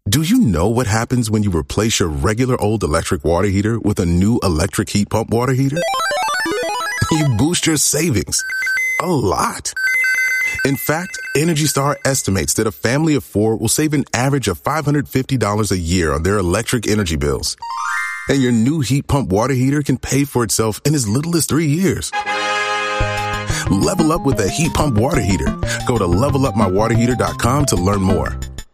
Do you know what happens when you replace your regular old electric water heater with a new electric heat pump water heater? You boost your savings a lot. In fact, Energy Star estimates that a family of 4 will save an average of $550 a year on their electric energy bills. And your new heat pump water heater can pay for itself in as little as 3 years. Level up with a heat pump water heater. Go to levelupmywaterheater.com to learn more.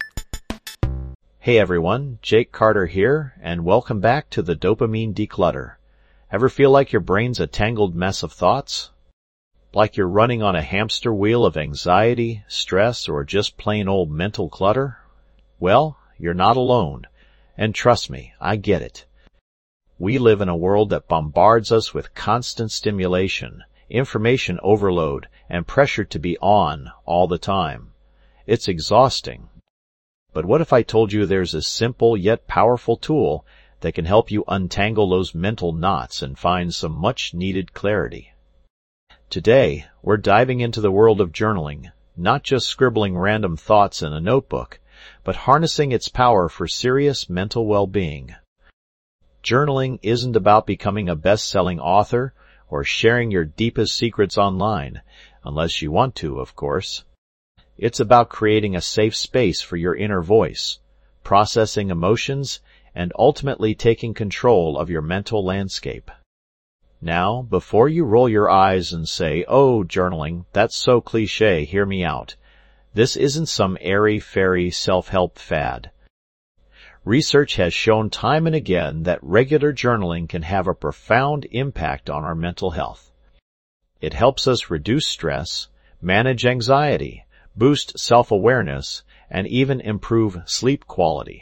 Hey everyone, Jake Carter here, and welcome back to the Dopamine Declutter. Ever feel like your brain's a tangled mess of thoughts? Like you're running on a hamster wheel of anxiety, stress, or just plain old mental clutter? Well, you're not alone. And trust me, I get it. We live in a world that bombards us with constant stimulation, information overload, and pressure to be on all the time. It's exhausting. But what if I told you there's a simple yet powerful tool that can help you untangle those mental knots and find some much-needed clarity? Today, we're diving into the world of journaling, not just scribbling random thoughts in a notebook, but harnessing its power for serious mental well-being. Journaling isn't about becoming a best-selling author or sharing your deepest secrets online, unless you want to, of course. It's about creating a safe space for your inner voice, processing emotions, and ultimately taking control of your mental landscape. Now, before you roll your eyes and say, "Oh, journaling, that's so cliché, hear me out," this isn't some airy-fairy self-help fad. Research has shown time and again that regular journaling can have a profound impact on our mental health. It helps us reduce stress, manage anxiety, boost self-awareness, and even improve sleep quality.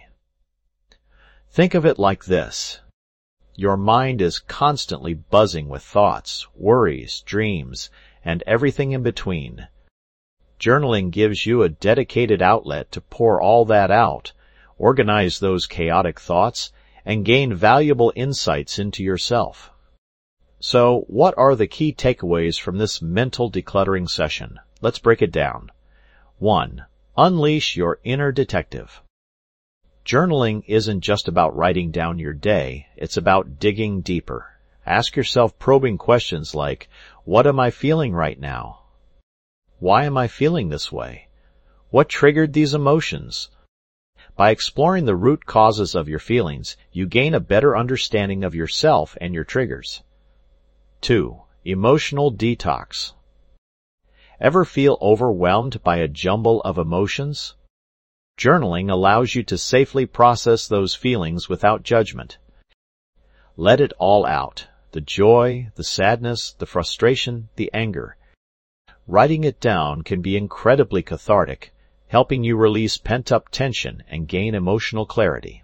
Think of it like this. Your mind is constantly buzzing with thoughts, worries, dreams, and everything in between. Journaling gives you a dedicated outlet to pour all that out, organize those chaotic thoughts, and gain valuable insights into yourself. So, what are the key takeaways from this mental decluttering session? Let's break it down. 1. Unleash your inner detective. Journaling isn't just about writing down your day, it's about digging deeper. Ask yourself probing questions like, what am I feeling right now? Why am I feeling this way? What triggered these emotions? By exploring the root causes of your feelings, you gain a better understanding of yourself and your triggers. 2. Emotional detox. Ever feel overwhelmed by a jumble of emotions? Journaling allows you to safely process those feelings without judgment. Let it all out, the joy, the sadness, the frustration, the anger. Writing it down can be incredibly cathartic, helping you release pent-up tension and gain emotional clarity.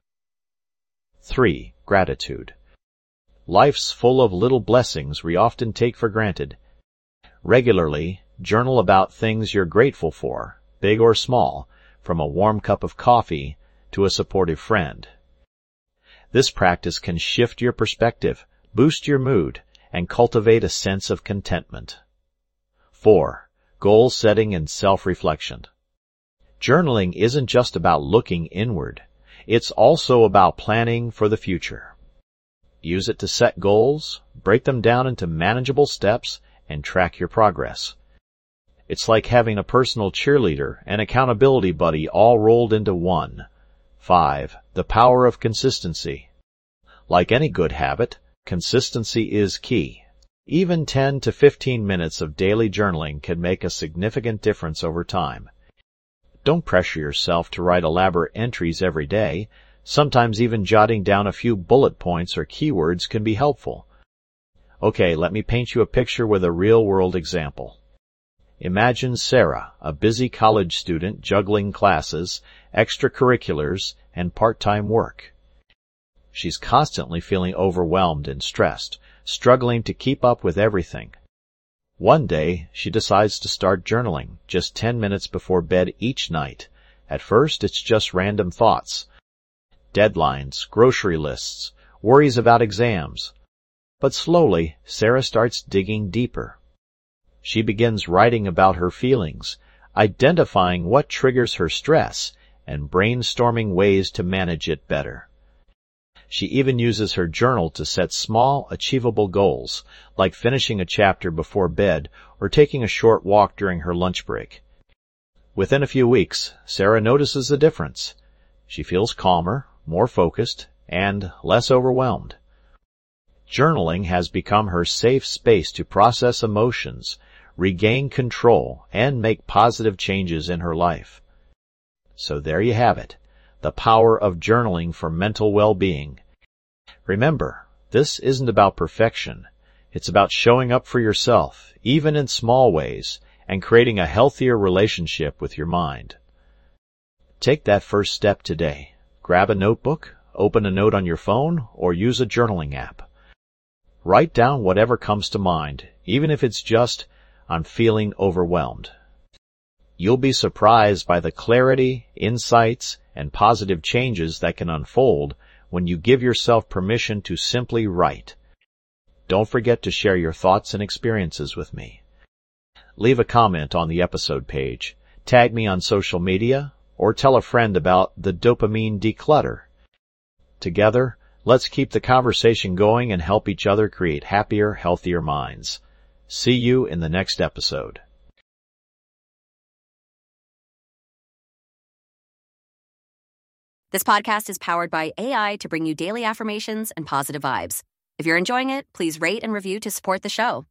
3. Gratitude. Life's full of little blessings we often take for granted. Regularly, journal about things you're grateful for, big or small, from a warm cup of coffee to a supportive friend. This practice can shift your perspective, boost your mood, and cultivate a sense of contentment. 4. Goal setting and self-reflection. Journaling isn't just about looking inward. It's also about planning for the future. Use it to set goals, break them down into manageable steps, and track your progress. It's like having a personal cheerleader and accountability buddy all rolled into one. 5. The power of consistency. Like any good habit, consistency is key. Even 10 to 15 minutes of daily journaling can make a significant difference over time. Don't pressure yourself to write elaborate entries every day. Sometimes even jotting down a few bullet points or keywords can be helpful. Okay, let me paint you a picture with a real-world example. Imagine Sarah, a busy college student juggling classes, extracurriculars, and part-time work. She's constantly feeling overwhelmed and stressed, struggling to keep up with everything. One day, she decides to start journaling, just 10 minutes before bed each night. At first, it's just random thoughts. Deadlines, grocery lists, worries about exams. But slowly, Sarah starts digging deeper. She begins writing about her feelings, identifying what triggers her stress, and brainstorming ways to manage it better. She even uses her journal to set small, achievable goals, like finishing a chapter before bed or taking a short walk during her lunch break. Within a few weeks, Sarah notices a difference. She feels calmer, more focused, and less overwhelmed. Journaling has become her safe space to process emotions, regain control, and make positive changes in her life. So there you have it, the power of journaling for mental well-being. Remember, this isn't about perfection. It's about showing up for yourself, even in small ways, and creating a healthier relationship with your mind. Take that first step today. Grab a notebook, open a note on your phone, or use a journaling app. Write down whatever comes to mind, even if it's just, "I'm feeling overwhelmed." You'll be surprised by the clarity, insights, and positive changes that can unfold when you give yourself permission to simply write. Don't forget to share your thoughts and experiences with me. Leave a comment on the episode page, tag me on social media, or tell a friend about the Dopamine Declutter. Together, let's keep the conversation going and help each other create happier, healthier minds. See you in the next episode. This podcast is powered by AI to bring you daily affirmations and positive vibes. If you're enjoying it, please rate and review to support the show.